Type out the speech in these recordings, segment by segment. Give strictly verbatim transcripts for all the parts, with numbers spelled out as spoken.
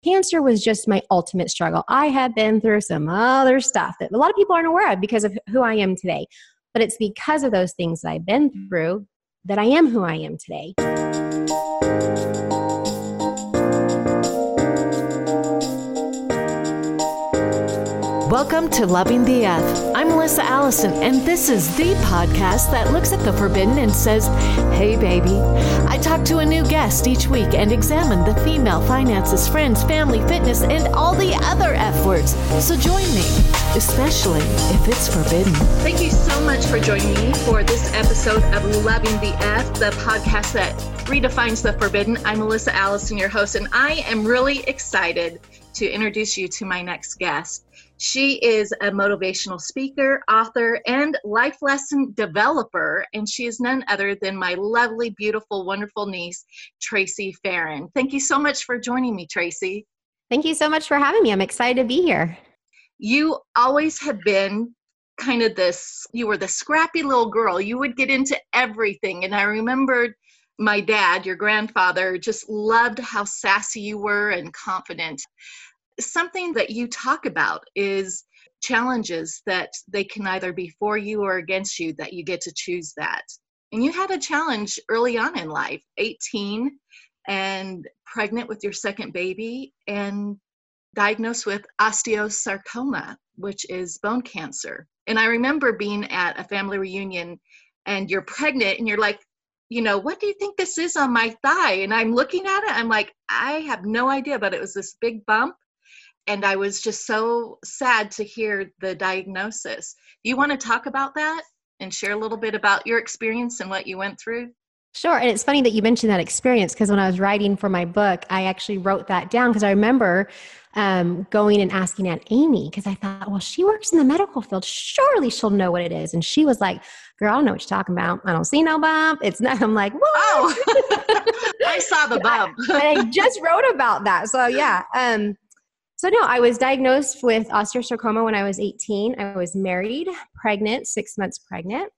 Cancer was just my ultimate struggle. I had been through some other stuff that a lot of people aren't aware of because of who I am today. But it's because of those things that I've been through that I am who I am today. Welcome to Loving the F. I'm Melissa Allison, and this is the podcast that looks at the forbidden and says, hey, baby. I talk to a new guest each week and examine the female finances, friends, family, fitness, and all the other F words. So join me, especially if it's forbidden. Thank you so much for joining me for this episode of Loving the F, the podcast that redefines the forbidden. I'm Melissa Allison, your host, and I am really excited to introduce you to my next guest. She is a motivational speaker, author, and life lesson developer, and she is none other than my lovely, beautiful, wonderful niece, Tracy Farren. Thank you so much for joining me, Tracy. Thank you so much for having me. I'm excited to be here. You always have been kind of this, you were the scrappy little girl. You would get into everything, and I remembered my dad, your grandfather, just loved how sassy you were and confident. Something that you talk about is challenges that they can either be for you or against you, that you get to choose that. And you had a challenge early on in life, eighteen and pregnant with your second baby and diagnosed with osteosarcoma, which is bone cancer. And I remember being at a family reunion and you're pregnant and you're like, you know, what do you think this is on my thigh? And I'm looking at it, I'm like, I have no idea, but it was this big bump. And I was just so sad to hear the diagnosis. Do you want to talk about that and share a little bit about your experience and what you went through? Sure. And it's funny that you mentioned that experience because when I was writing for my book, I actually wrote that down because I remember um, going and asking Aunt Amy because I thought, well, she works in the medical field. Surely she'll know what it is. And she was like, girl, I don't know what you're talking about. I don't see no bump. It's not. I'm like, what? Oh, I saw the bump. And I just wrote about that. So yeah. Um, So no, I was diagnosed with osteosarcoma when I was eighteen. I was married, pregnant, six months pregnant.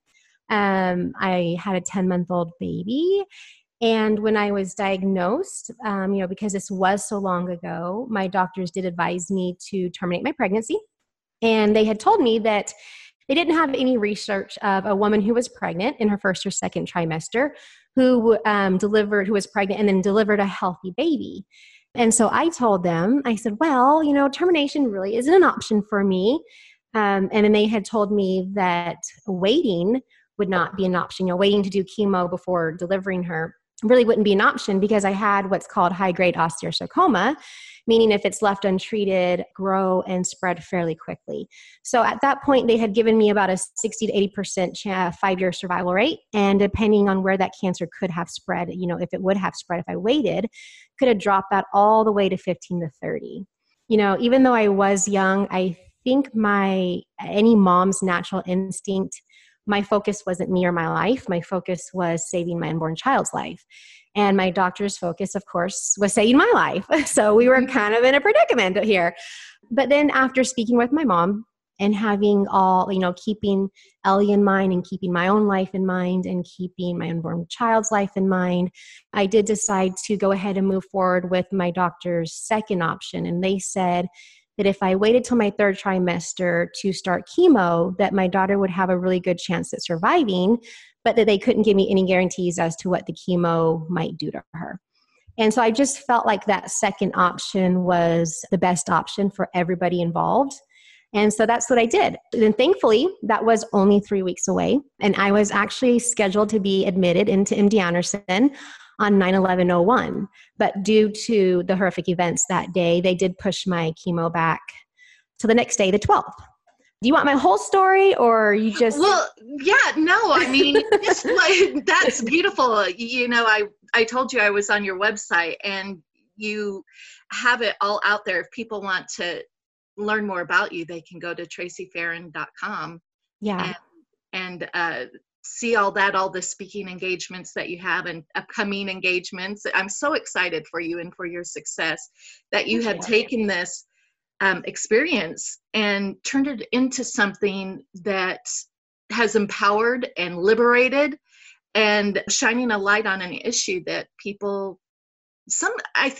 Um, I had a ten-month-old baby. And when I was diagnosed, um, you know, because this was so long ago, my doctors did advise me to terminate my pregnancy. And they had told me that they didn't have any research of a woman who was pregnant in her first or second trimester who um, delivered, who was pregnant and then delivered a healthy baby. And so I told them, I said, well, you know, termination really isn't an option for me. Um, and then they had told me that waiting would not be an option. You know, waiting to do chemo before delivering her really wouldn't be an option because I had what's called high-grade osteosarcoma, meaning if it's left untreated, grow and spread fairly quickly. So at that point, they had given me about a sixty to eighty percent ch- five-year survival rate. And depending on where that cancer could have spread, you know, if it would have spread if I waited, could have dropped that all the way to fifteen to thirty. You know, even though I was young, I think my, any mom's natural instinct, my focus wasn't me or my life. My focus was saving my unborn child's life. And my doctor's focus, of course, was saving my life. So we were kind of in a predicament here. But then after speaking with my mom and having all, you know, keeping Ellie in mind and keeping my own life in mind and keeping my unborn child's life in mind, I did decide to go ahead and move forward with my doctor's second option. And they said that if I waited till my third trimester to start chemo, that my daughter would have a really good chance at surviving, but that they couldn't give me any guarantees as to what the chemo might do to her. And so I just felt like that second option was the best option for everybody involved. And so that's what I did. And thankfully, that was only three weeks away. And I was actually scheduled to be admitted into M D Anderson on nine eleven oh one. But due to the horrific events that day, they did push my chemo back to the next day, the twelfth. Do you want my whole story or you just... Well, yeah, no, I mean, it's like, that's beautiful. You know, I, I told you I was on your website and you have it all out there. If people want to learn more about you, they can go to tracy farren dot com. Yeah. And, and uh, see all that, all the speaking engagements that you have and upcoming engagements. I'm so excited for you and for your success that you have taken this um, experience and turned it into something that has empowered and liberated and shining a light on an issue that people, some, I think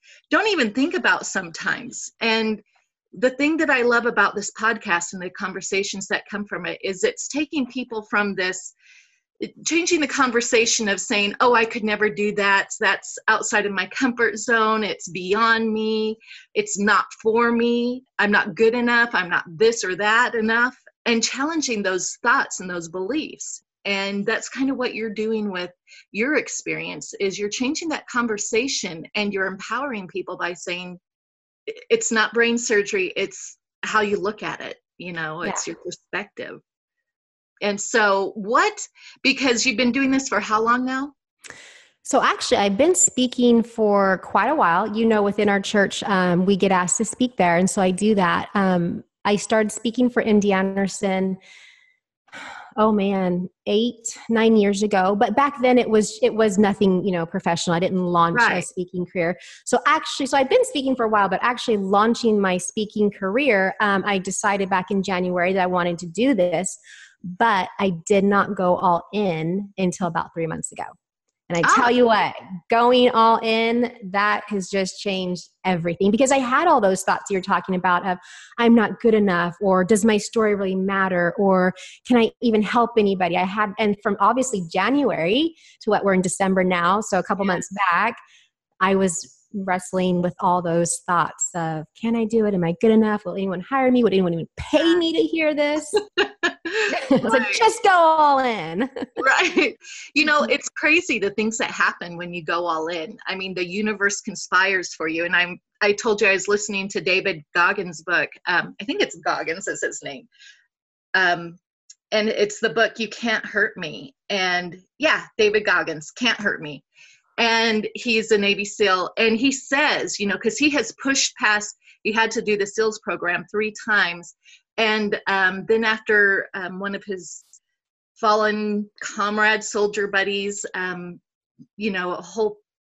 don't even think about sometimes. And the thing that I love about this podcast and the conversations that come from it is it's taking people from this, changing the conversation of saying, oh, I could never do that. That's outside of my comfort zone. It's beyond me. It's not for me. I'm not good enough. I'm not this or that enough. And challenging those thoughts and those beliefs. And that's kind of what you're doing with your experience, is you're changing that conversation and you're empowering people by saying, it's not brain surgery. It's how you look at it. You know, it's yeah. your perspective. And so what, because you've been doing this for how long now? So actually, I've been speaking for quite a while. You know, within our church, um, we get asked to speak there. And so I do that. Um, I started speaking for M D Anderson, oh man, eight, nine years ago. But back then it was, it was nothing, you know, professional. I didn't launch right. a speaking career. So actually, so I've been speaking for a while, but actually launching my speaking career, um, I decided back in January that I wanted to do this, but I did not go all in until about three months ago. And I tell you what, going all in, that has just changed everything, because I had all those thoughts you're talking about of, I'm not good enough, or does my story really matter? Or can I even help anybody? I had, and from obviously January to what we're in December now, so a couple months back, I was wrestling with all those thoughts of, can I do it? Am I good enough? Will anyone hire me? Would anyone even pay me to hear this? I was like, just go all in. Right. You know, it's crazy the things that happen when you go all in. I mean, the universe conspires for you. And I'm, I told you I was listening to David Goggins' book. Um, I think it's Goggins is his name. Um, and it's the book, You Can't Hurt Me. And yeah, David Goggins, Can't Hurt Me. And he's a Navy SEAL. And he says, you know, because he has pushed past, he had to do the SEALs program three times. And um, then after um, one of his fallen comrade soldier buddies, um, you know, a whole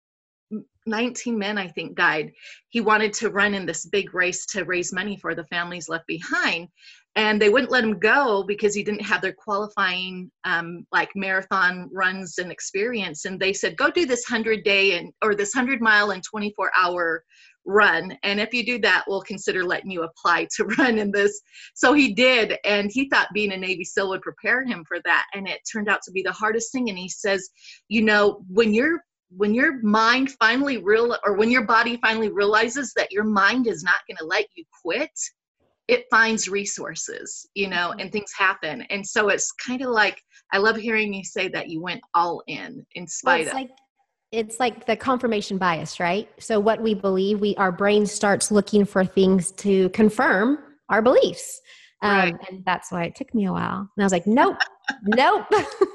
nineteen men, I think, died. He wanted to run in this big race to raise money for the families left behind. And they wouldn't let him go because he didn't have their qualifying um, like marathon runs and experience. And they said, go do this hundred day and or this hundred mile and twenty-four hour run. And if you do that, we'll consider letting you apply to run in this. So he did. And he thought being a Navy SEAL would prepare him for that. And it turned out to be the hardest thing. And he says, you know, when you're when your mind finally real or when your body finally realizes that your mind is not going to let you quit, it finds resources, you know, and things happen. And so it's kind of like, I love hearing you say that you went all in, in spite well, it's of. Like, it's like the confirmation bias, right? So what we believe, we our brain starts looking for things to confirm our beliefs. Um, right. And that's why it took me a while. And I was like, nope, nope.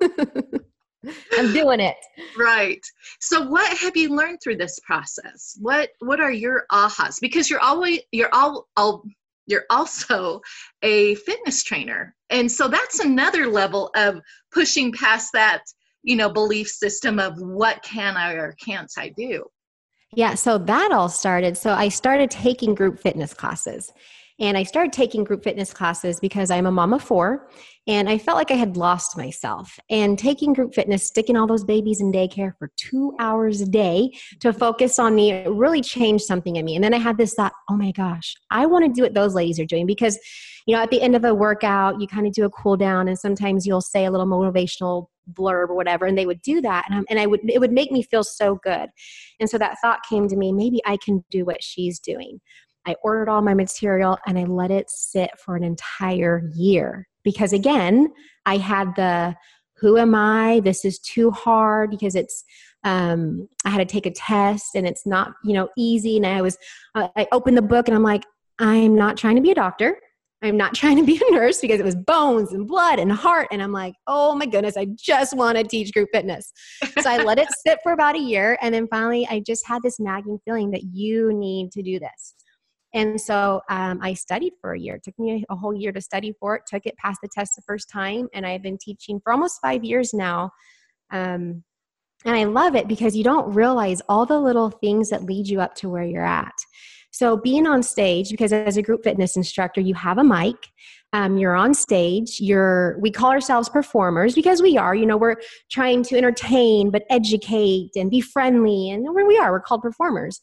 I'm doing it. Right. So what have you learned through this process? What What are your ahas? Because you're always, you're all, all you're also a fitness trainer. And so that's another level of pushing past that, you know, belief system of what can I or can't I do? Yeah. So that all started. So I started taking group fitness classes. And I started taking group fitness classes because I'm a mom of four and I felt like I had lost myself. And taking group fitness, sticking all those babies in daycare for two hours a day to focus on me, it really changed something in me. And then I had this thought, oh my gosh, I want to do what those ladies are doing, because, you know, at the end of a workout, you kind of do a cool down and sometimes you'll say a little motivational blurb or whatever, and they would do that. And, and I would, it would make me feel so good. And so that thought came to me, maybe I can do what she's doing. I ordered all my material and I let it sit for an entire year because, again, I had the, who am I? This is too hard because it's, um, I had to take a test and it's not, you know, easy. And I was, uh, I opened the book and I'm like, I'm not trying to be a doctor. I'm not trying to be a nurse, because it was bones and blood and heart. And I'm like, oh my goodness, I just want to teach group fitness. So I let it sit for about a year. And then finally, I just had this nagging feeling that you need to do this. And so um, I studied for a year. It took me a whole year to study for it, took it, passed the test the first time. And I've been teaching for almost five years now. Um, and I love it because you don't realize all the little things that lead you up to where you're at. So being on stage, because as a group fitness instructor, you have a mic, um, you're on stage, you're, we call ourselves performers because we are, you know, we're trying to entertain, but educate and be friendly. And where we are, we're called performers.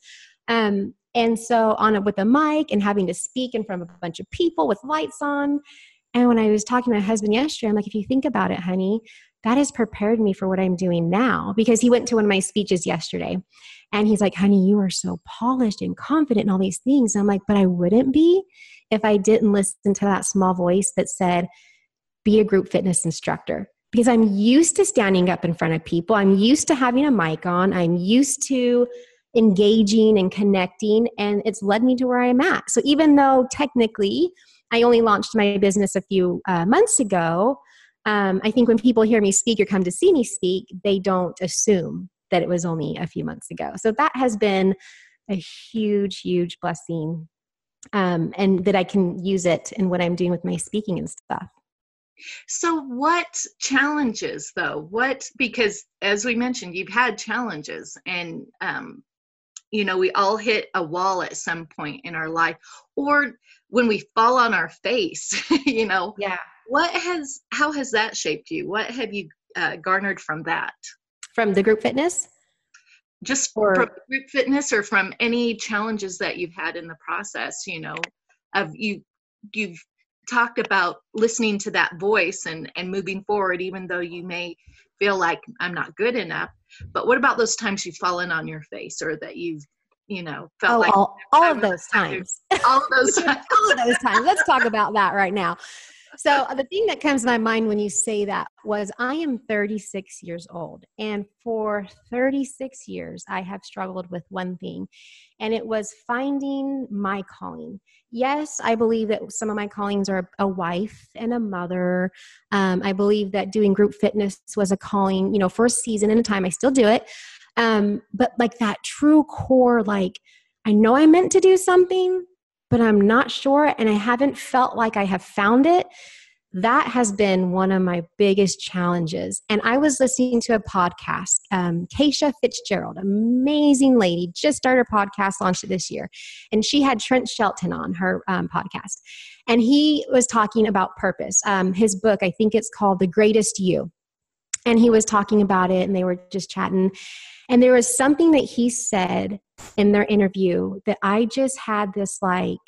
Um, and so on it with a mic and having to speak in front of a bunch of people with lights on. And when I was talking to my husband yesterday, I'm like, if you think about it, honey, that has prepared me for what I'm doing now, because he went to one of my speeches yesterday and he's like, honey, you are so polished and confident and all these things. And I'm like, but I wouldn't be if I didn't listen to that small voice that said, be a group fitness instructor. Because I'm used to standing up in front of people. I'm used to having a mic on. I'm used to engaging and connecting, and it's led me to where I am at. So even though technically I only launched my business a few uh, months ago, um, I think when people hear me speak or come to see me speak, they don't assume that it was only a few months ago. So that has been a huge, huge blessing, um, and that I can use it in what I'm doing with my speaking and stuff. So what challenges though? What, because as we mentioned, you've had challenges, and, um, you know, we all hit a wall at some point in our life, or when we fall on our face, you know, yeah. What has, how has that shaped you? What have you uh, garnered from that? From the group fitness? Just or from group fitness, or from any challenges that you've had in the process, you know, of you, you've talked about listening to that voice and, and moving forward, even though you may feel like I'm not good enough. But what about those times you've fallen on your face, or that you've, you know, felt oh, like all, all of those times. all of those times. all of those times. Let's talk about that right now. So the thing that comes to my mind when you say that was, I am thirty-six years old. And for thirty-six years, I have struggled with one thing, and it was finding my calling. Yes, I believe that some of my callings are a wife and a mother. Um, I believe that doing group fitness was a calling, you know, for a season and a time. I still do it. Um, but like that true core, like, I know I'm meant to do something, but I'm not sure, and I haven't felt like I have found it. That has been one of my biggest challenges. And I was listening to a podcast, um, Keisha Fitzgerald, amazing lady, just started a podcast, launched it this year. And she had Trent Shelton on her um, podcast. And he was talking about purpose. Um, his book, I think it's called The Greatest You. And he was talking about it, and they were just chatting. And there was something that he said in their interview that I just had this like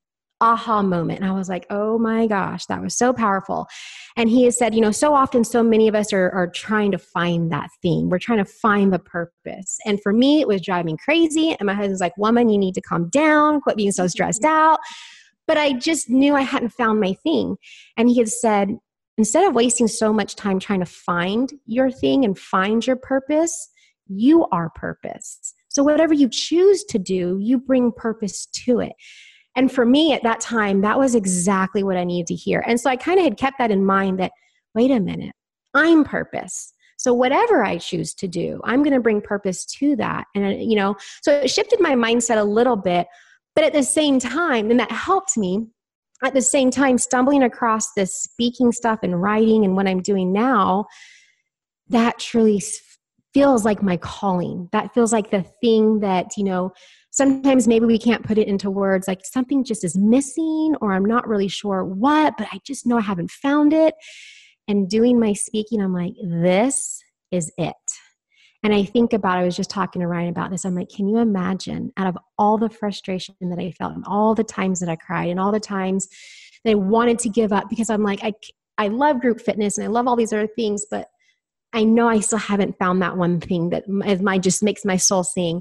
aha moment. And I was like, oh my gosh, that was so powerful. And he has said, you know, so often, so many of us are, are trying to find that thing. We're trying to find the purpose. And for me, it was driving me crazy. And my husband's like, woman, you need to calm down, quit being so stressed out. But I just knew I hadn't found my thing. And he had said, instead of wasting so much time trying to find your thing and find your purpose, you are purpose. So whatever you choose to do, you bring purpose to it. And for me at that time, that was exactly what I needed to hear. And so I kind of had kept that in mind that, wait a minute, I'm purpose. So whatever I choose to do, I'm going to bring purpose to that. And, you know, so it shifted my mindset a little bit, but at the same time, and that helped me at the same time, stumbling across this speaking stuff and writing and what I'm doing now, that truly feels like my calling. That feels like the thing that, you know, sometimes maybe we can't put it into words, like something just is missing, or I'm not really sure what, but I just know I haven't found it. And doing my speaking, I'm like, this is it. And I think about, I was just talking to Ryan about this. I'm like, can you imagine, out of all the frustration that I felt and all the times that I cried and all the times that I wanted to give up, because I'm like, I, I love group fitness and I love all these other things, but I know I still haven't found that one thing that my, just makes my soul sing.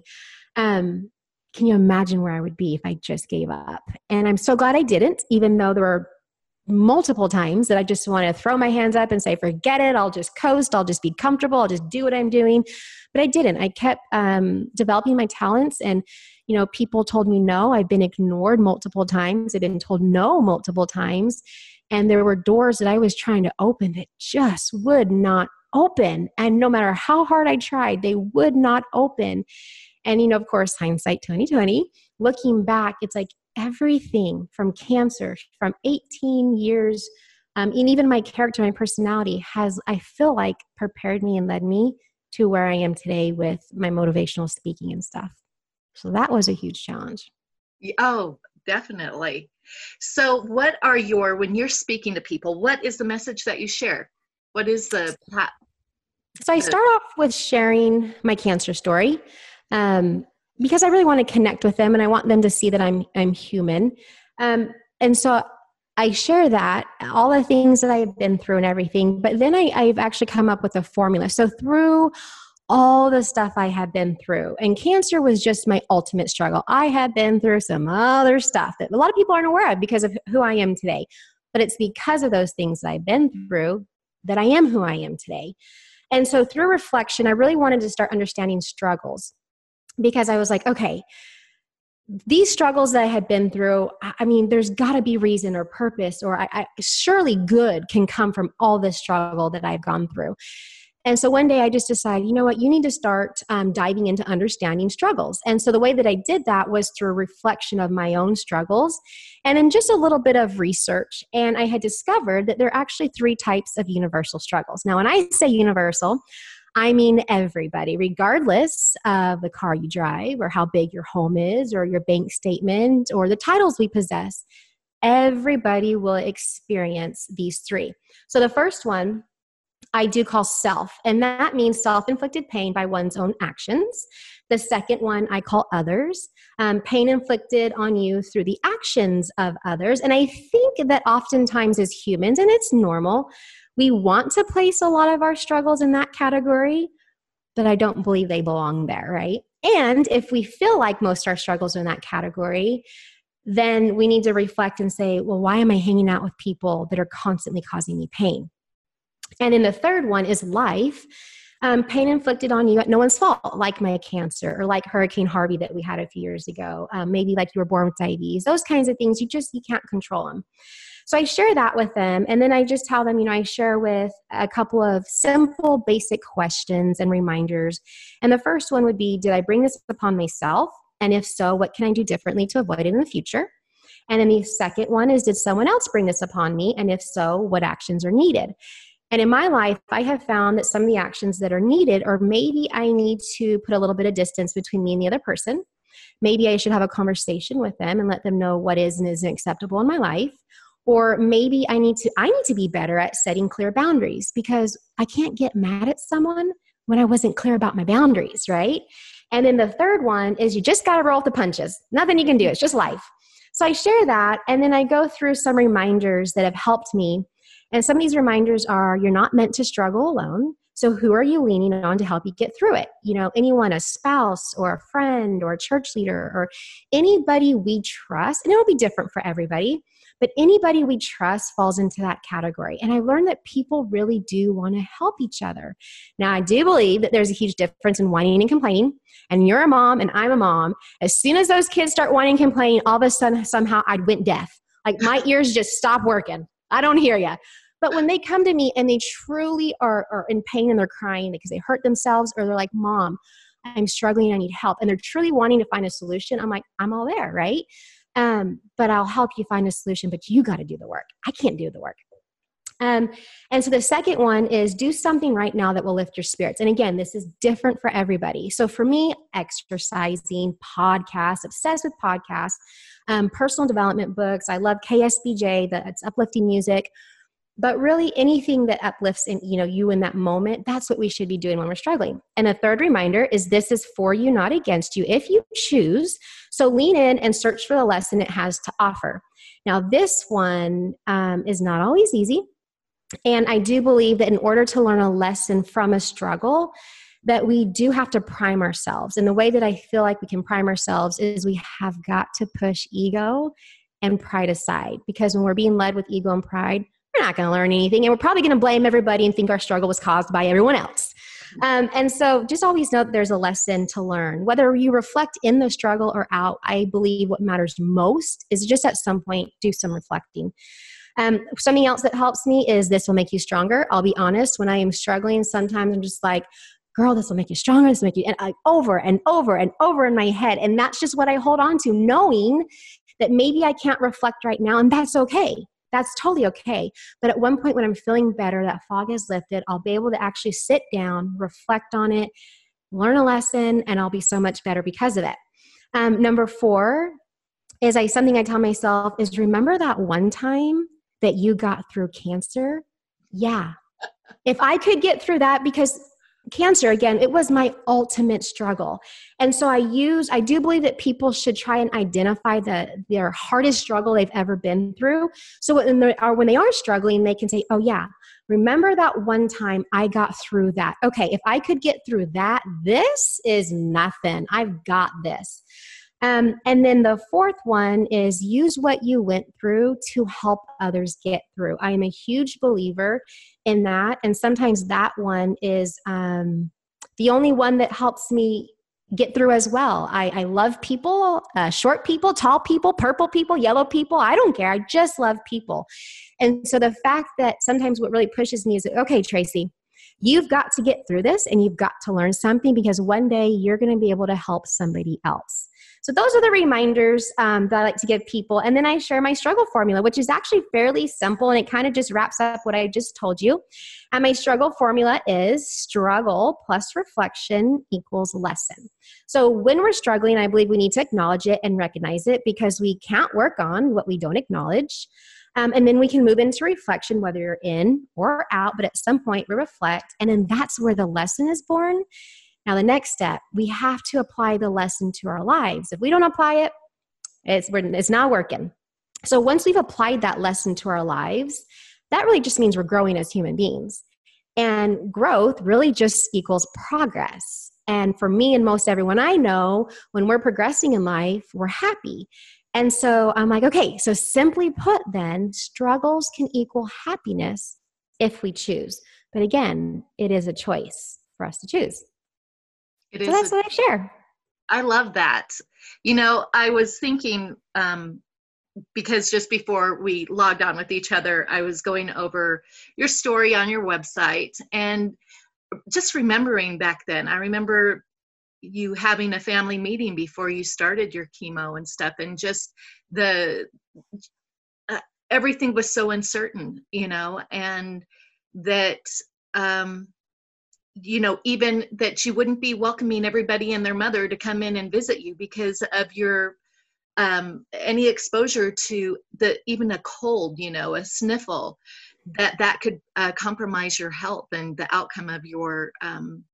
Um, can you imagine where I would be if I just gave up? And I'm so glad I didn't, even though there were multiple times that I just want to throw my hands up and say, forget it. I'll just coast. I'll just be comfortable. I'll just do what I'm doing. But I didn't. I kept um, developing my talents, and, you know, people told me no. I've been ignored multiple times. I've been told no multiple times. And there were doors that I was trying to open that just would not open. And no matter how hard I tried, they would not open. And, you know, of course, hindsight twenty twenty, looking back, it's like everything from cancer, from eighteen years, um, and even my character, my personality has, I feel like, prepared me and led me to where I am today with my motivational speaking and stuff. So that was a huge challenge. Oh, definitely. So what are your, when you're speaking to people, what is the message that you share? What is the... So I start off with sharing my cancer story. Um, because I really want to connect with them and I want them to see that I'm, I'm human. Um, and so I share that, all the things that I've been through and everything, but then I, I've actually come up with a formula. So through all the stuff I have been through, and cancer was just my ultimate struggle. I have been through some other stuff that a lot of people aren't aware of because of who I am today, but it's because of those things that I've been through that I am who I am today. And so through reflection, I really wanted to start understanding struggles because I was like, okay, these struggles that I had been through, I mean, there's got to be reason or purpose, or I, I, surely good can come from all this struggle that I've gone through. And so one day I just decided, you know what, you need to start um, diving into understanding struggles. And so the way that I did that was through a reflection of my own struggles and then just a little bit of research. And I had discovered that there are actually three types of universal struggles. Now, when I say universal, I mean everybody, regardless of the car you drive or how big your home is or your bank statement or the titles we possess, everybody will experience these three. So the first one I do call self, and that means self-inflicted pain by one's own actions. The second one I call others, um, pain inflicted on you through the actions of others. And I think that oftentimes as humans, and it's normal, we want to place a lot of our struggles in that category, but I don't believe they belong there, right? And if we feel like most of our struggles are in that category, then we need to reflect and say, well, why am I hanging out with people that are constantly causing me pain? And then the third one is life, um, pain inflicted on you at no one's fault, like my cancer or like Hurricane Harvey that we had a few years ago, um, maybe like you were born with diabetes, those kinds of things, you just, you can't control them. So I share that with them. And then I just tell them, you know, I share with a couple of simple, basic questions and reminders. And the first one would be, did I bring this upon myself? And if so, what can I do differently to avoid it in the future? And then the second one is, did someone else bring this upon me? And if so, what actions are needed? And in my life, I have found that some of the actions that are needed, or maybe I need to put a little bit of distance between me and the other person. Maybe I should have a conversation with them and let them know what is and isn't acceptable in my life. Or maybe I need to, I need to be better at setting clear boundaries, because I can't get mad at someone when I wasn't clear about my boundaries, right? And then the third one is you just got to roll with the punches. Nothing you can do. It's just life. So I share that, and then I go through some reminders that have helped me. And some of these reminders are, you're not meant to struggle alone. So who are you leaning on to help you get through it? You know, anyone, a spouse or a friend or a church leader or anybody we trust, and it will be different for everybody, but anybody we trust falls into that category. And I learned that people really do want to help each other. Now, I do believe that there's a huge difference in whining and complaining. And you're a mom and I'm a mom. As soon as those kids start whining and complaining, all of a sudden, somehow I went deaf. Like my ears just stop working. I don't hear you. But when they come to me and they truly are, are in pain and they're crying because they hurt themselves, or they're like, Mom, I'm struggling, I need help, and they're truly wanting to find a solution, I'm like, I'm all there, right? Um, but I'll help you find a solution, but you got to do the work. I can't do the work. Um, and so the second one is, do something right now that will lift your spirits. And again, this is different for everybody. So for me, exercising, podcasts, obsessed with podcasts, um, personal development books. I love K S B J, that's uplifting music. But really anything that uplifts in, you know, you in that moment, that's what we should be doing when we're struggling. And a third reminder is, this is for you, not against you, if you choose. So lean in and search for the lesson it has to offer. Now, this one um, is not always easy. And I do believe that in order to learn a lesson from a struggle, that we do have to prime ourselves. And the way that I feel like we can prime ourselves is we have got to push ego and pride aside. Because when we're being led with ego and pride, we're not going to learn anything. And we're probably going to blame everybody and think our struggle was caused by everyone else. Um, and so just always know that there's a lesson to learn. Whether you reflect in the struggle or out, I believe what matters most is just at some point, do some reflecting. Um, something else that helps me is, this will make you stronger. I'll be honest, when I am struggling, sometimes I'm just like, girl, this will make you stronger. This will make you, and like over and over and over in my head. And that's just what I hold on to, knowing that maybe I can't reflect right now, and that's okay. That's totally okay. But at one point when I'm feeling better, that fog is lifted, I'll be able to actually sit down, reflect on it, learn a lesson, and I'll be so much better because of it. Um, number four is I something I tell myself is, remember that one time that you got through cancer? Yeah. If I could get through that, because cancer, again, it was my ultimate struggle. And so I use, I do believe that people should try and identify the, their hardest struggle they've ever been through. So when they are, when they are struggling, they can say, oh yeah, remember that one time I got through that. Okay, if I could get through that, this is nothing. I've got this. Um, and then the fourth one is use what you went through to help others get through. I am a huge believer in that. And sometimes that one is um, the only one that helps me get through as well. I, I love people, uh, short people, tall people, purple people, yellow people. I don't care. I just love people. And so the fact that sometimes what really pushes me is, okay, Tracy, you've got to get through this and you've got to learn something because one day you're going to be able to help somebody else. So those are the reminders um, that I like to give people. And then I share my struggle formula, which is actually fairly simple. And it kind of just wraps up what I just told you. And my struggle formula is struggle plus reflection equals lesson. So when we're struggling, I believe we need to acknowledge it and recognize it because we can't work on what we don't acknowledge. Um, and then we can move into reflection, whether you're in or out, but at some point we reflect. And then that's where the lesson is born. Now, the next step, we have to apply the lesson to our lives. If we don't apply it, it's, it's not working. So once we've applied that lesson to our lives, that really just means we're growing as human beings. And growth really just equals progress. And for me and most everyone I know, when we're progressing in life, we're happy. And so I'm like, okay, so simply put then, struggles can equal happiness if we choose. But again, it is a choice for us to choose. It so is that's a, what I share. I love that. You know, I was thinking, um, because just before we logged on with each other, I was going over your story on your website and just remembering back then, I remember you having a family meeting before you started your chemo and stuff, and just the uh, everything was so uncertain, you know, and that um you know, even that you wouldn't be welcoming everybody and their mother to come in and visit you because of your um any exposure to the even a cold, you know, a sniffle, that that could uh, compromise your health and the outcome of your um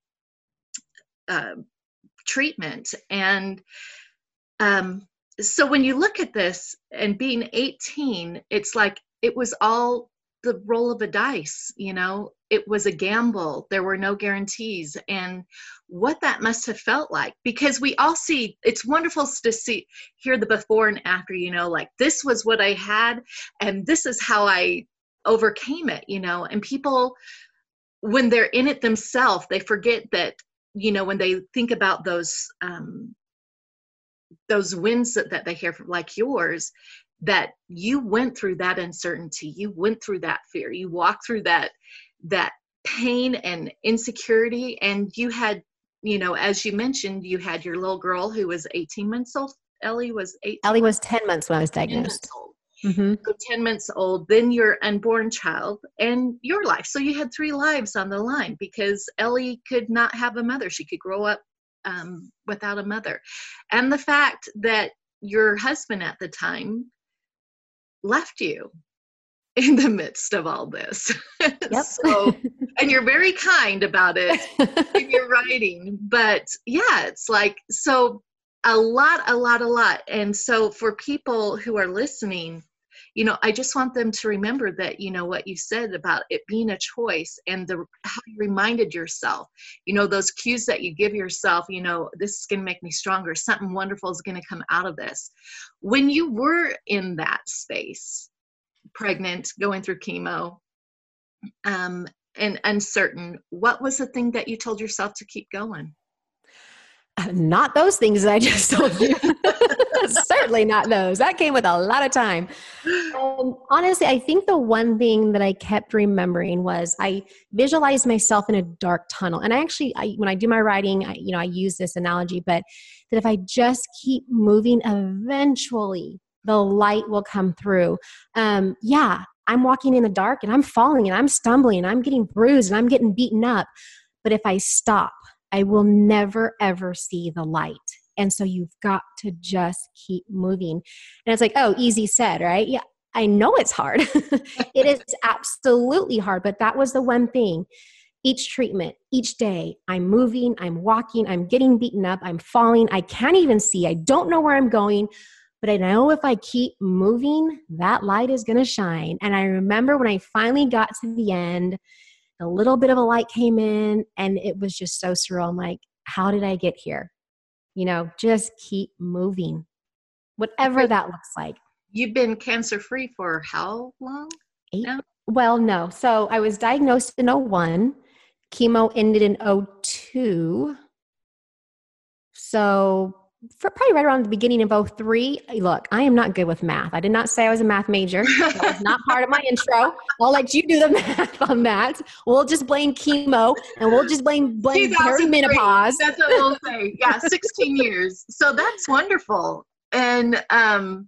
uh, treatment. And um, so when you look at this and being eighteen, it's like it was all the roll of a dice, you know, it was a gamble. There were no guarantees. And what that must have felt like, because we all see, it's wonderful to see, hear the before and after, you know, like this was what I had and this is how I overcame it, you know, and people, when they're in it themselves, they forget that, you know, when they think about those um, those wins that, that they hear from, like yours, that you went through that uncertainty, you went through that fear, you walked through that that pain and insecurity, and you had, you know, as you mentioned, you had your little girl who was eighteen months old. Ellie was eighteen. Ellie was ten months when I was diagnosed. Mm-hmm. So ten months old, then your unborn child and your life. So you had three lives on the line because Ellie could not have a mother. She could grow up um, without a mother. And the fact that your husband at the time left you in the midst of all this. Yep. So, and you're very kind about it in your writing. But yeah, it's like, so a lot, a lot, a lot. And so for people who are listening, you know, I just want them to remember that, you know, what you said about it being a choice and the how you reminded yourself, you know, those cues that you give yourself, you know, this is going to make me stronger. Something wonderful is going to come out of this. When you were in that space, pregnant, going through chemo, um, and uncertain, what was the thing that you told yourself to keep going? Not those things that I just told you. Certainly not those. That came with a lot of time. Um, honestly, I think the one thing that I kept remembering was I visualized myself in a dark tunnel. And I actually, I, when I do my writing, I, you know, I use this analogy, but that if I just keep moving, eventually the light will come through. Um, yeah, I'm walking in the dark and I'm falling and I'm stumbling and I'm getting bruised and I'm getting beaten up. But if I stop, I will never, ever see the light. And so you've got to just keep moving. And it's like, oh, easy said, right? Yeah, I know it's hard. It is absolutely hard, but that was the one thing. each treatment, each day, I'm moving, I'm walking, I'm getting beaten up, I'm falling. I can't even see. I don't know where I'm going, but I know if I keep moving, that light is going to shine. And I remember when I finally got to the end, a little bit of a light came in and it was just so surreal. I'm like, how did I get here? You know, just keep moving, whatever that looks like. You've been cancer-free for how long? Eight? Now? Well, no. So I was diagnosed in oh one. Chemo ended in oh two. So for probably right around the beginning of oh three, look, I am not good with math. I did not say I was a math major. That was not part of my intro. I'll let you do the math on that. We'll just blame chemo and we'll just blame, blame perimenopause. That's what we'll say. Yeah, sixteen years. So that's wonderful. And, um,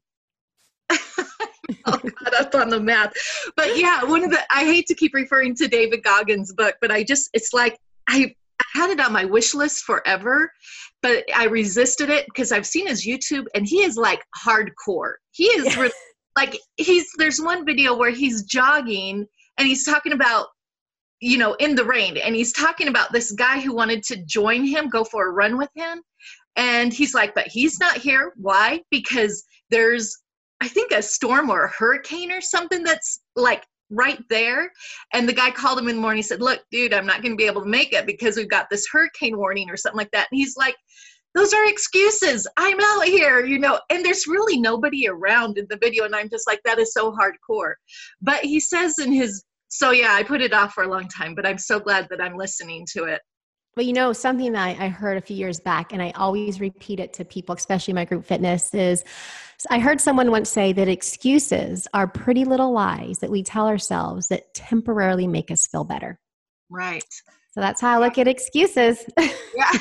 oh God, up on the math. But yeah, one of the, I hate to keep referring to David Goggins' book, but I just, it's like, I, I had it on my wish list forever, but I resisted it because I've seen his YouTube and he is like hardcore. He is re- like, he's, there's one video where he's jogging and he's talking about, you know, in the rain. And he's talking about this guy who wanted to join him, go for a run with him. And he's like, but he's not here. Why? Because there's, I think, a storm or a hurricane or something that's like right there. And the guy called him in the morning. He said, look, dude, I'm not going to be able to make it because we've got this hurricane warning or something like that. And he's like, those are excuses. I'm out here, you know, and there's really nobody around in the video. And I'm just like, that is so hardcore. But he says in his, so yeah, I put it off for a long time, but I'm so glad that I'm listening to it. Well, you know, something that I, I heard a few years back, and I always repeat it to people, especially my group fitness, is I heard someone once say that excuses are pretty little lies that we tell ourselves that temporarily make us feel better. Right. So that's how I look at excuses. Yeah.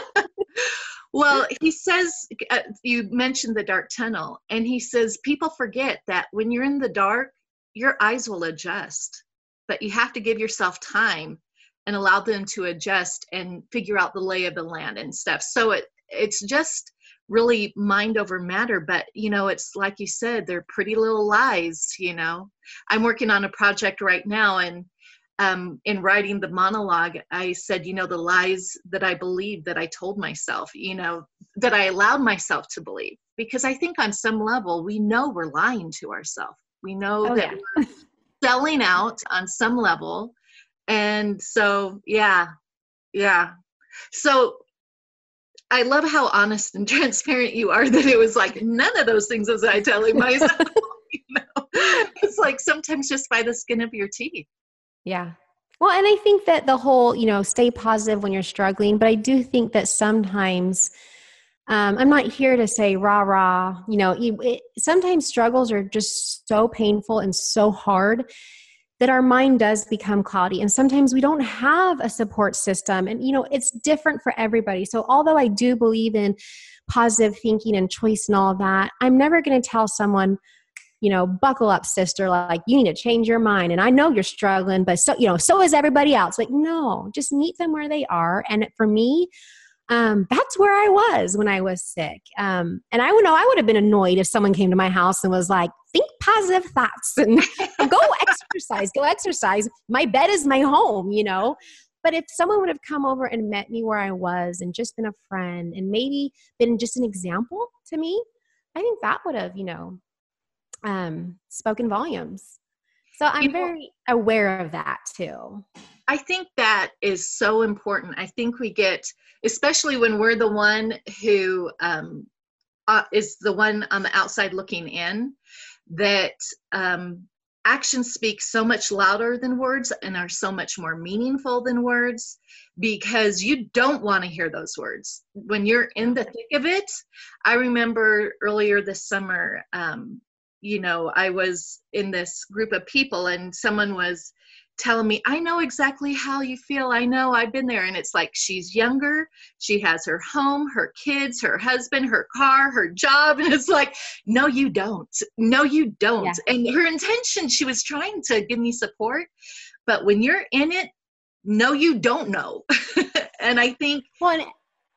Well, he says, uh, you mentioned the dark tunnel, and he says people forget that when you're in the dark, your eyes will adjust, but you have to give yourself time and allow them to adjust and figure out the lay of the land and stuff. So it it's just really mind over matter. But, you know, it's like you said, they're pretty little lies, you know. I'm working on a project right now, and um, in writing the monologue, I said, you know, the lies that I believed that I told myself, you know, that I allowed myself to believe. Because I think on some level, we know we're lying to ourselves. We know oh, that yeah. we're selling out on some level. And so, yeah, yeah. So I love how honest and transparent you are, that it was like, none of those things was I telling myself. You know? It's like sometimes just by the skin of your teeth. Yeah. Well, and I think that the whole, you know, stay positive when you're struggling, but I do think that sometimes, um, I'm not here to say rah, rah, you know, it, it, sometimes struggles are just so painful and so hard that our mind does become cloudy. And sometimes we don't have a support system. And, you know, it's different for everybody. So although I do believe in positive thinking and choice and all of that, I'm never going to tell someone, you know, buckle up, sister, like you need to change your mind. And I know you're struggling, but so, you know, so is everybody else. Like, no, just meet them where they are. And for me, um, that's where I was when I was sick. Um, and I would know I would have been annoyed if someone came to my house and was like, think positive thoughts and, and go exercise, go exercise. My bed is my home, you know? But if someone would have come over and met me where I was and just been a friend and maybe been just an example to me, I think that would have, you know, um, spoken volumes. So I'm you know, very aware of that too. I think that is so important. I think we get, especially when we're the one who um, uh, is the one on the outside looking in, that um, actions speak so much louder than words and are so much more meaningful than words, because you don't want to hear those words. When you're in the thick of it, I remember earlier this summer, um, you know, I was in this group of people and someone was telling me, I know exactly how you feel. I know, I've been there. And it's like, she's younger. She has her home, her kids, her husband, her car, her job. And it's like, no, you don't. No, you don't. Yeah. And her intention, she was trying to give me support. But when you're in it, no, you don't know. And I think, well, and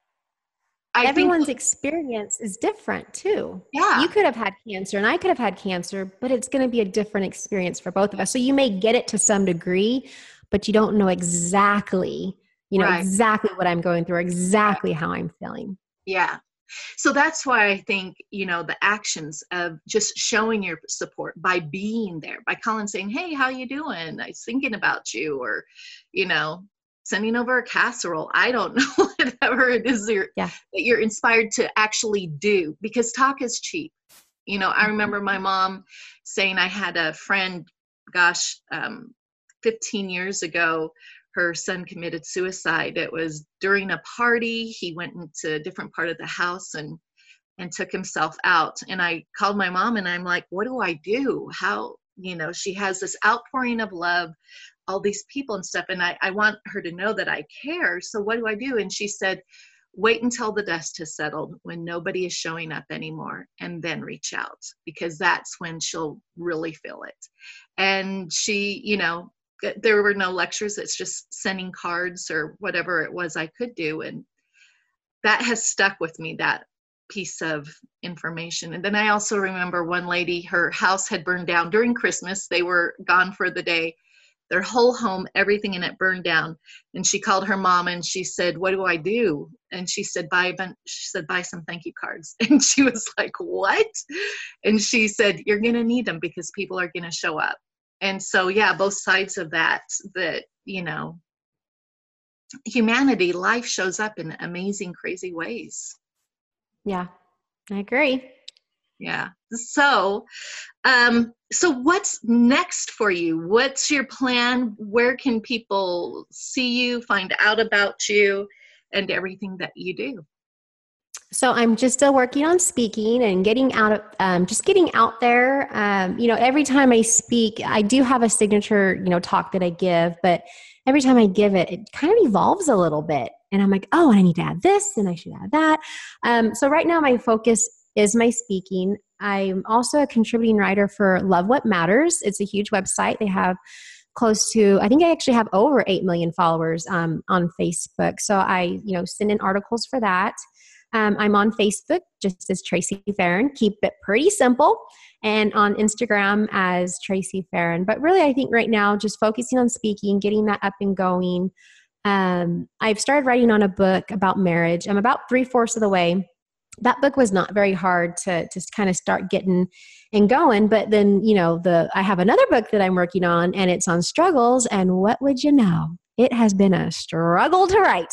I everyone's think, experience is different too. Yeah. You could have had cancer and I could have had cancer, but it's going to be a different experience for both of us. So you may get it to some degree, but you don't know exactly, you know, Right. exactly what I'm going through, exactly how I'm feeling. Yeah. So that's why I think, you know, the actions of just showing your support by being there, by calling, saying, hey, how you doing? I was thinking about you, or, you know, sending over a casserole. I don't know, whatever it is you're, Yeah. that you're inspired to actually do, because talk is cheap. You know, I remember my mom saying, I had a friend, gosh, um, fifteen years ago, her son committed suicide. It was during a party. He went into a different part of the house and and took himself out. And I called my mom and I'm like, what do I do? How, you know, she has this outpouring of love, all these people and stuff. And I, I want her to know that I care. So what do I do? And she said, wait until the dust has settled, when nobody is showing up anymore, and then reach out, because that's when she'll really feel it. And she, you know, there were no lectures. It's just sending cards or whatever it was I could do. And that has stuck with me, that piece of information. And then I also remember one lady, her house had burned down during Christmas. They were gone for the day. Their whole home, everything in it burned down. And she called her mom and she said, what do I do? And she said, buy a bunch, she said, buy some thank you cards. And she was like, what? And she said, you're going to need them, because people are going to show up. And so, yeah, both sides of that, that, you know, humanity, life shows up in amazing, crazy ways. Yeah, I agree. Yeah. So, um, so what's next for you? What's your plan? Where can people see you, find out about you, and everything that you do? So I'm just still working on speaking and getting out of, um, just getting out there. Um, you know, every time I speak, I do have a signature, you know, talk that I give, but every time I give it, it kind of evolves a little bit. And I'm like, oh, I need to add this and I should add that. Um, so right now my focus is my speaking. I'm also a contributing writer for Love What Matters. It's a huge website. They have close to, I think I actually have over eight million followers um, on Facebook. So I, you know, send in articles for that. Um, I'm on Facebook just as Tracy Farren. Keep it pretty simple. And on Instagram as Tracy Farren. But really, I think right now, just focusing on speaking, getting that up and going. Um, I've started writing on a book about marriage. I'm about three-fourths of the way. That book was not very hard to just kind of start getting and going. But then, you know, the I have another book that I'm working on, and it's on struggles. And what would you know? It has been a struggle to write.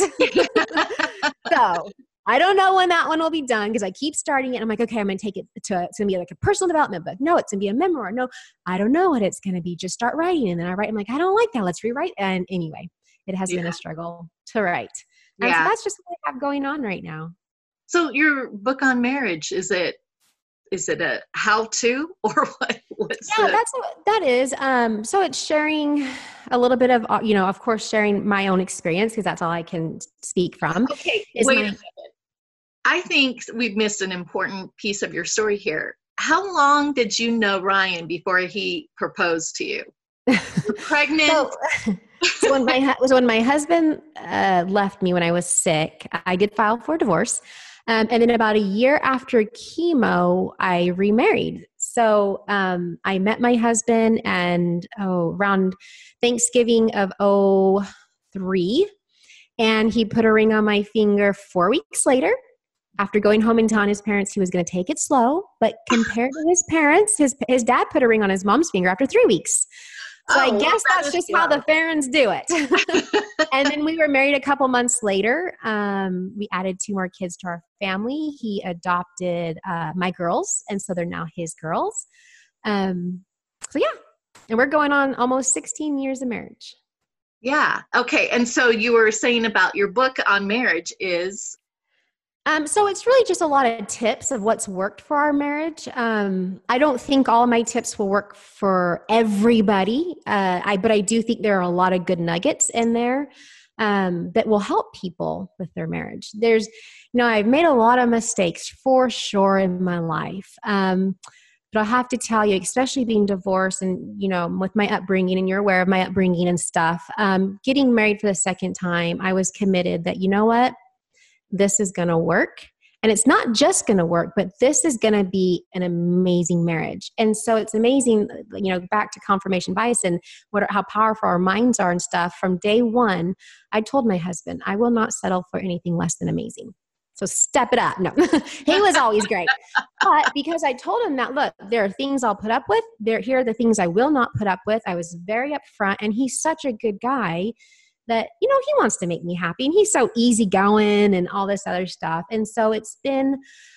So I don't know when that one will be done, because I keep starting it. I'm like, okay, I'm going to take it to, it's going to be like a personal development book. No, it's going to be a memoir. No, I don't know what it's going to be. Just start writing. And then I write, I'm like, I don't like that. Let's rewrite. And anyway, it has yeah. been a struggle to write. And yeah. so that's just what I have going on right now. So your book on marriage, is it, is it a how-to or what? What's yeah, the... that's what that is. Um, so it's sharing a little bit of, you know, of course, sharing my own experience, because that's all I can speak from. Okay, is wait my, a second. I think we've missed an important piece of your story here. How long did you know Ryan before he proposed to you? You're pregnant? so, so when my was when my husband uh, left me when I was sick, I did file for divorce. Um, and then about a year after chemo, I remarried. So um, I met my husband and oh, around Thanksgiving of oh three, and he put a ring on my finger four weeks later. After going home and telling his parents he was going to take it slow, but compared to his parents, his his dad put a ring on his mom's finger after three weeks. So oh, I guess that's just slow. How the Farrens do it. And then we were married a couple months later. Um, we added two more kids to our family. He adopted uh, my girls, and so they're now his girls. Um, so yeah, and we're going on almost sixteen years of marriage. Yeah. Okay. And so you were saying about your book on marriage is... Um, so it's really just a lot of tips of what's worked for our marriage. Um, I don't think all my tips will work for everybody, uh, I, but I do think there are a lot of good nuggets in there um, that will help people with their marriage. There's, you know, I've made a lot of mistakes for sure in my life. Um, but I'll have to tell you, especially being divorced and, you know, with my upbringing, and you're aware of my upbringing and stuff, um, getting married for the second time, I was committed that, you know what? This is going to work. And it's not just going to work, but this is going to be an amazing marriage. And so it's amazing, you know, back to confirmation bias and what, how powerful our minds are and stuff. From day one, I told my husband, I will not settle for anything less than amazing. So step it up. No, he was always great. But because I told him that, look, there are things I'll put up with. There, here are the things I will not put up with. I was very upfront, and he's such a good guy that, you know, he wants to make me happy, and he's so easygoing and all this other stuff. And so it's been,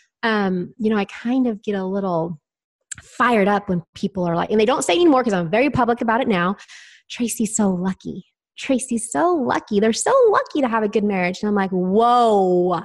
um, you know, I kind of get a little fired up when people are like, and they don't say anymore because I'm very public about it now, Tracy's so lucky. Tracy's so lucky. They're so lucky to have a good marriage. And I'm like, whoa.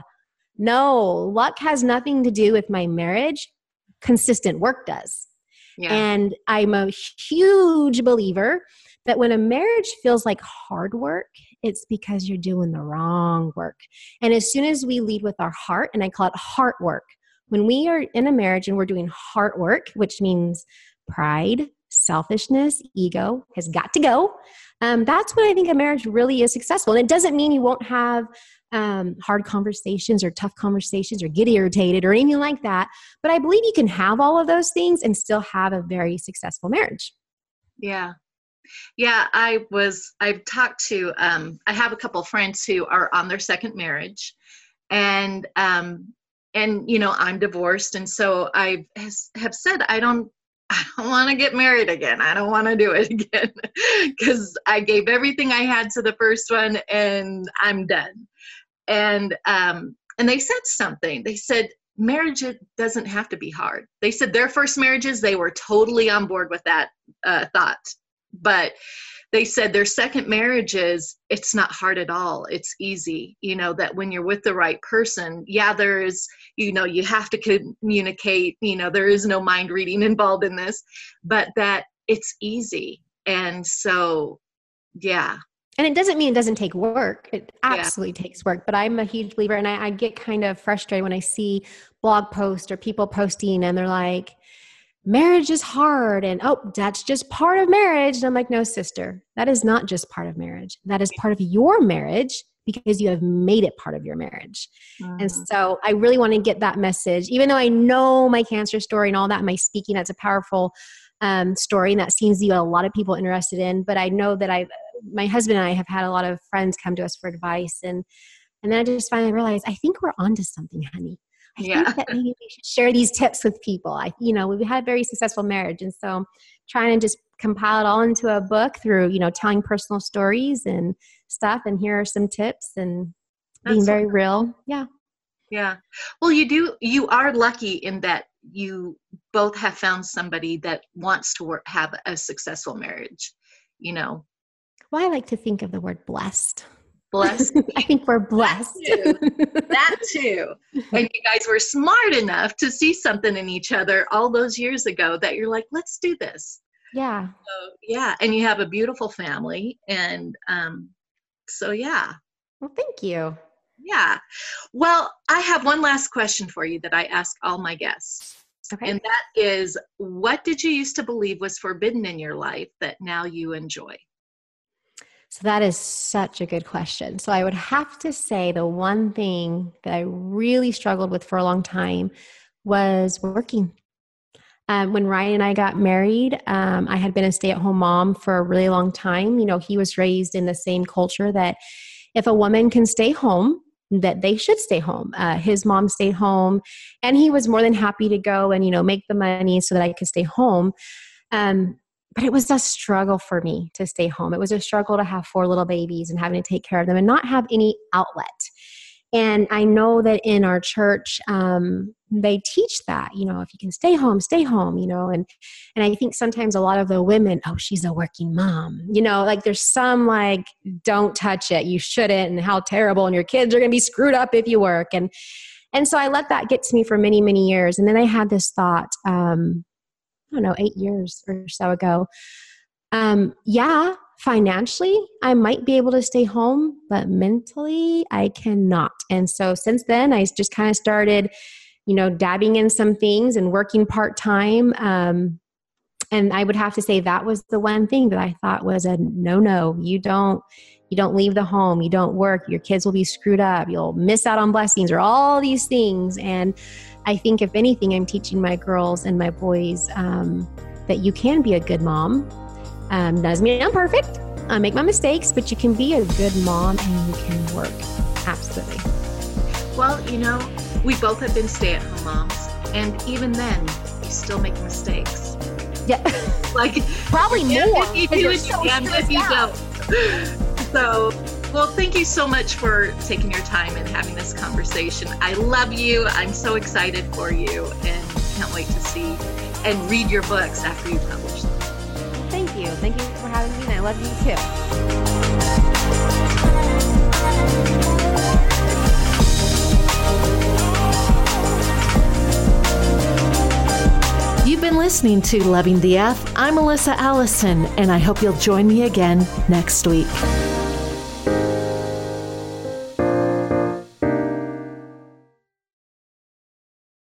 No, luck has nothing to do with my marriage. Consistent work does. Yeah. And I'm a huge believer that when a marriage feels like hard work, it's because you're doing the wrong work. And as soon as we lead with our heart, and I call it heart work, when we are in a marriage and we're doing heart work, which means pride, selfishness, ego has got to go. Um, that's when I think a marriage really is successful. And it doesn't mean you won't have um, hard conversations or tough conversations or get irritated or anything like that. But I believe you can have all of those things and still have a very successful marriage. Yeah. Yeah. I was, I've talked to, um, I have a couple of friends who are on their second marriage, and, um, and, you know, I'm divorced. And so I have said, I don't, I don't want to get married again. I don't want to do it again because I gave everything I had to the first one and I'm done. And, um, and they said something, they said, marriage doesn't have to be hard. They said their first marriages, they were totally on board with that uh, thought, but they said their second marriages, it's not hard at all. It's easy, you know, that when you're with the right person, yeah, there is, you know, you have to communicate, you know, there is no mind reading involved in this, but that it's easy. And so, yeah. And it doesn't mean it doesn't take work. It absolutely yeah. takes work, but I'm a huge believer, and I, I get kind of frustrated when I see blog posts or people posting and they're like, marriage is hard, and oh, that's just part of marriage. And I'm like, no, sister, that is not just part of marriage. That is part of your marriage because you have made it part of your marriage. Mm. And so I really want to get that message, even though I know my cancer story and all that, my speaking, that's a powerful um, story. And that seems to be a lot of people interested in, but I know that I, my husband and I have had a lot of friends come to us for advice. And, and then I just finally realized, I think we're onto something, honey. I yeah. think that maybe we should share these tips with people. I, you know, we've had a very successful marriage. And so trying to just compile it all into a book through, you know, telling personal stories and stuff. And here are some tips and That's being very real. Yeah. Yeah. Well, you do, you are lucky in that you both have found somebody that wants to work, have a successful marriage, you know. Well, I like to think of the word blessed. Blessed. I think we're blessed. That too. that too. And you guys were smart enough to see something in each other all those years ago that you're like, let's do this. Yeah. So, yeah. And you have a beautiful family. And um, so, yeah. Well, thank you. Yeah. Well, I have one last question for you that I ask all my guests. Okay. And that is, what did you used to believe was forbidden in your life that now you enjoy? So that is such a good question. So I would have to say the one thing that I really struggled with for a long time was working. Um, when Ryan and I got married, um, I had been a stay-at-home mom for a really long time. You know, he was raised in the same culture that if a woman can stay home, that they should stay home. Uh, his mom stayed home, and he was more than happy to go and, you know, make the money so that I could stay home. Um, But it was a struggle for me to stay home. It was a struggle to have four little babies and having to take care of them and not have any outlet. And I know that in our church, um, they teach that, you know, if you can stay home, stay home, you know, and, and I think sometimes a lot of the women, oh, she's a working mom, you know, like there's some like, don't touch it. You shouldn't, and how terrible, and your kids are going to be screwed up if you work. And, and so I let that get to me for many, many years. And then I had this thought, um, I don't know, eight years or so ago. Um, yeah, financially, I might be able to stay home, but mentally, I cannot. And so since then, I just kind of started, you know, dabbing in some things and working part-time. Um, And I would have to say that was the one thing that I thought was a no-no. You don't, you don't leave the home. You don't work. Your kids will be screwed up. You'll miss out on blessings or all these things. And I think if anything, I'm teaching my girls and my boys um, that you can be a good mom. Um, doesn't mean I'm perfect. I make my mistakes, but you can be a good mom and you can work. Absolutely. Well, you know, we both have been stay-at-home moms, and even then, you still make mistakes. Yeah, like probably more. If you do it, you can. If you don't. So, well, thank you so much for taking your time and having this conversation. I love you. I'm so excited for you, and can't wait to see and read your books after you publish them. Thank you. Thank you for having me, and I love you too. You've been listening to Loving the F. I'm Melissa Allison, and I hope you'll join me again next week.